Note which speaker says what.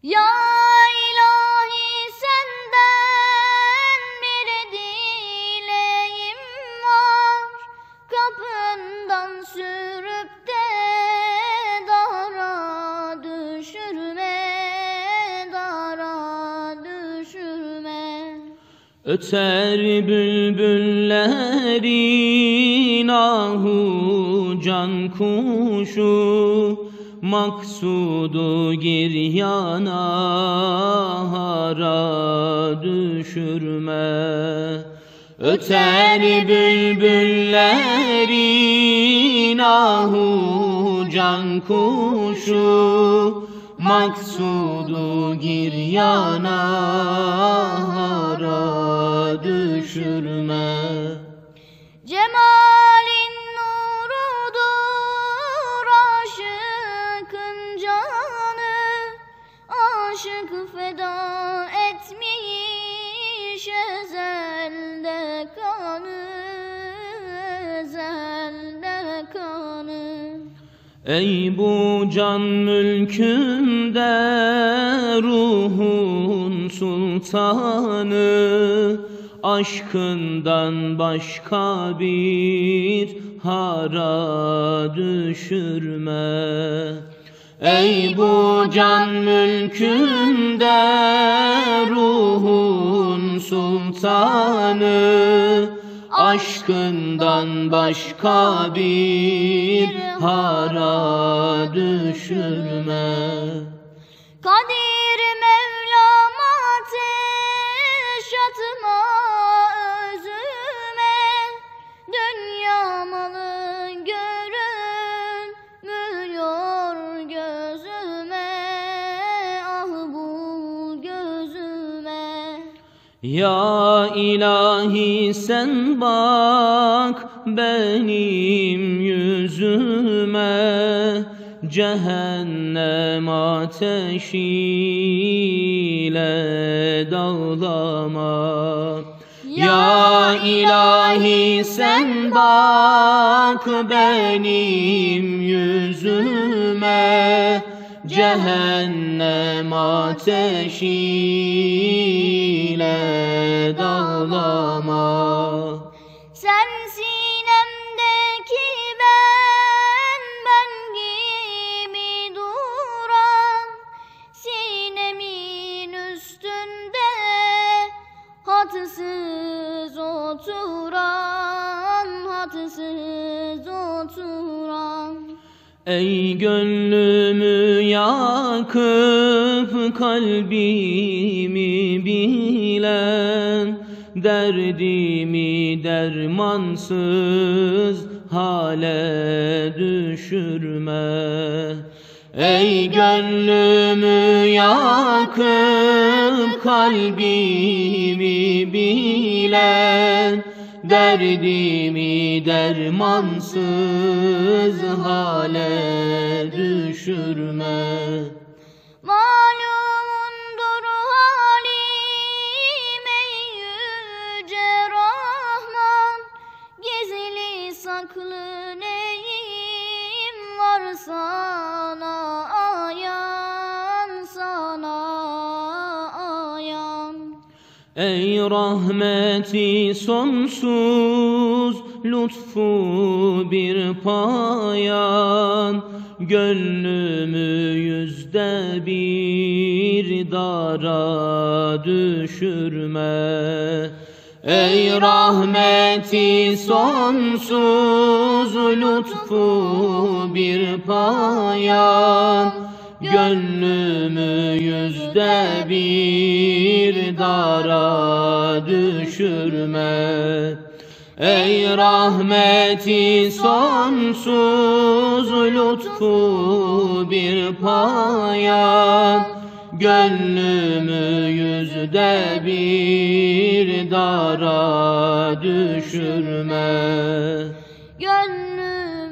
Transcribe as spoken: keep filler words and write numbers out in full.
Speaker 1: Ya ilahi senden bir dileğim var, kapından sürüp de dara düşürme, dara düşürme.
Speaker 2: Öter bülbüllerin ahu can kuşu, maksudu giryana hara düşürme. Öter bülbüllerin ahu can kuşu, maksudu giryana hara düşürme.
Speaker 1: Cemalin nurudur aşıkın canı, aşık feda etmiş ezelde kanı, ezelde kanı.
Speaker 2: Ey bu can mülkünde ruhun sultanı, aşkından başka bir hara düşürme. Ey bu can mülkünde ruhun sultanı, aşkından başka bir hara düşürme.
Speaker 1: Kadir Mevlam ateş atma özüme, dünya malı görünmüyor gözüme, ah bul gözüme.
Speaker 2: Ya ilahi sen bak benim yüzüme, cehennem ateşiyle dağlama. Ya ilahi sen bak benim yüzüme, cehennem ateşiyle dağlama.
Speaker 1: Sen sinemdeki ben, ben gibi duran, sinemin üstünde hadsız oturan, hadsız oturan.
Speaker 2: Ey gönlümü yakıp kalbimi bilen, derdimi dermansız hale düşürme. Ey gönlümü yakıp kalbimi bilen, derdimi dermansız hale düşürme.
Speaker 1: Malumundur halim ey yüce Rahman, gizli saklı neyim var sana ayan, sana ayan.
Speaker 2: Ey rahmeti sonsuz, lütfu bir payan, gönlümü yüzde bir dara düşürme. Ey rahmeti sonsuz, lütfu bir payan, gönlümü yüzde bir dara düşürme. Ey rahmeti sonsuz, lütfu bir payan, gönlümü yüzde bir dara düşürme.
Speaker 1: Gönlüm